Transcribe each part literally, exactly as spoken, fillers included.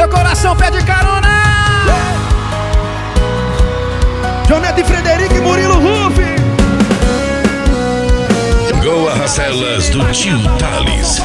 Meu coração pede carona. Jonete e Frederico e Murilo Rufi. Chegou a Racelas do tio Thales.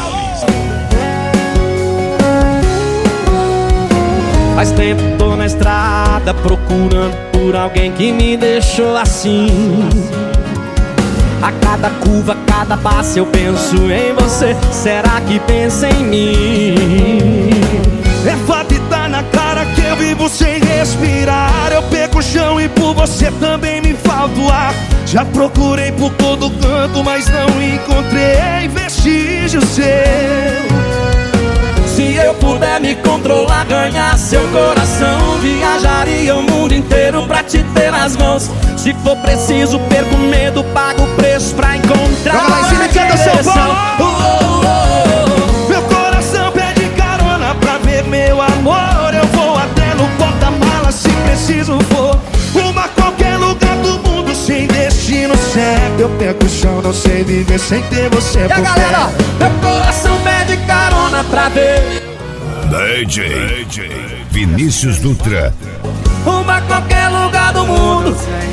Faz tempo tô na estrada procurando por alguém que me deixou assim. A cada curva, cada passo eu penso em você. Será que pensa em mim? É fato e tá na cara que eu vivo sem respirar. Eu perco o chão e por você também me falta o ar. Já procurei por todo canto, mas não encontrei vestígio seu. Se eu puder me controlar, ganhar seu coração, viajaria o mundo inteiro pra te ter nas mãos. Se for preciso, perco o medo, pago o preço pra encontrar a direção. Oh, oh, oh. Meu coração pede carona pra ver meu amor. Eu vou até no porta-malas se preciso for. Uma qualquer lugar do mundo sem destino certo. Eu perco o chão, não sei viver sem ter você por perto. E a galera, meu coração pede carona pra ver D J Vinícius Dutra. Uma qualquer lugar do mundo.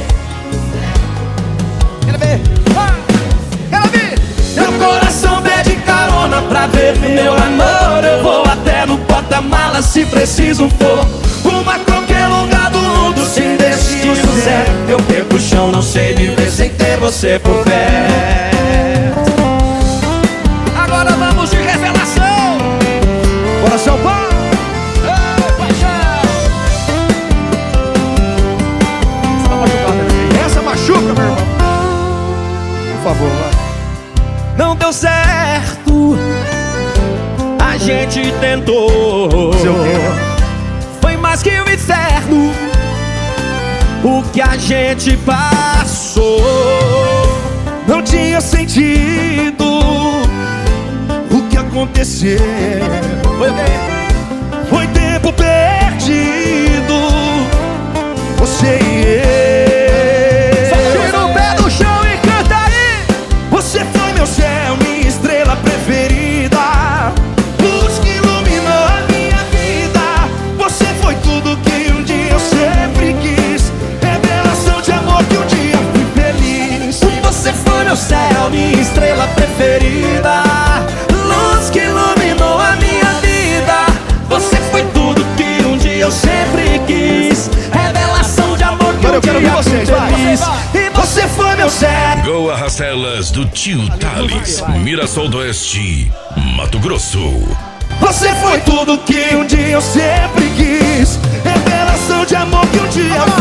Quero ver, quero ver. Meu coração pede carona pra ver meu amor. Eu vou até no porta-malas se preciso for. Uma qualquer lugar do mundo sem destino certo. Eu perco o chão, não sei viver sem ter você por perto. Agora vamos de revelação. Bora, São Paulo! Ei, paixão! Você tá machucado, né? Essa machuca, meu irmão. Por favor, vai. Não deu certo. A gente tentou. Seu quê? Foi mais que o inferno o que a gente passou. Não tinha sentido o que aconteceu. Foi o quê? Foi tempo perdido, você e eu. Só tira o pé do chão e canta aí. Você foi meu céu, minha estrela preferida, luz que iluminou a minha vida. Você foi tudo que um dia eu sempre quis, revelação de amor que um dia fui feliz. Você foi meu céu, minha estrela preferida, luz que iluminou a minha vida. Você foi tudo que um dia eu sempre quis, revelação de amor que Agora um eu quero dia ouvir vocês, fui vai. feliz. E você foi meu céu. Chegou a Racelas do tio Thales. Mirassol do Oeste, Mato Grosso. Você foi tudo que um dia eu sempre quis, revelação de amor que um dia